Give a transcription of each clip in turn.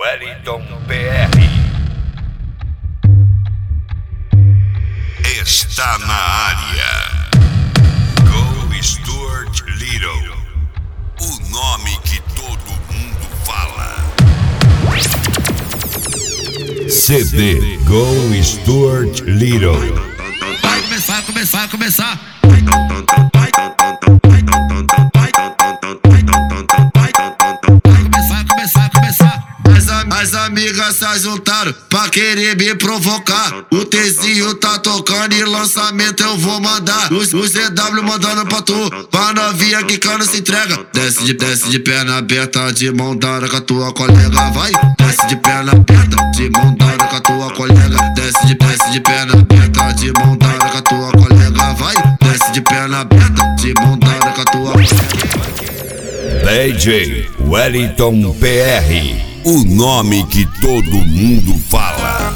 Wellington PR está na área. Go Stuart Little, o nome que todo mundo fala. CD Go Stuart Little. Vai começar. As amigas se juntaram pra querer me provocar. O Tzinho tá tocando e lançamento eu vou mandar. O ZW mandando pra tu, pra novinha que cana se entrega. Desce de perna aberta, de mão dada com a tua colega, vai. Desce de perna aberta, de mão dada com a tua colega. Desce de perna aberta, de mão dada com a tua colega, vai. Desce de perna aberta, de mão dada com a tua colega. DJ Wellington PR, o nome que todo mundo fala.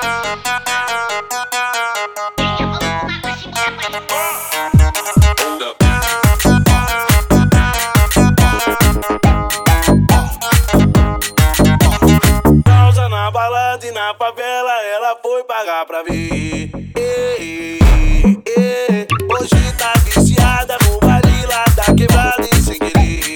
Pausa na balada e na favela ela foi pagar pra ver. Hoje tá viciada no baile lá da quebrada e sem querer.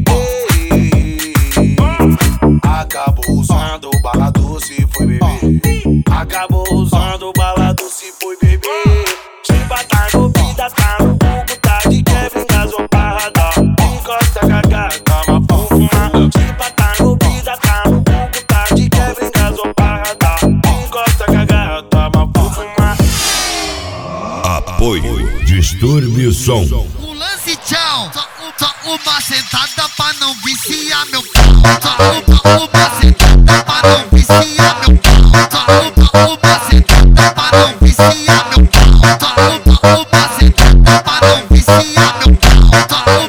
Acabou usando bala doce e foi beber. Acabou usando bala doce e foi beber. Tipo tá no vida, tá no buco, tá de quebra, engasopada. Encosta cagada, toma fuma. Tipo tá no vida, tá no buco, tá de quebra, engasopada. Encosta cagada, toma fuma. Apoio Distúrbio Som. O lance tchau, só uma sentada pra não viciar meu pau. Só uma sentada pra não viciar meu pau. Só uma sentada pra não viciar meu pau. Só uma sentada pra não viciar meu pau.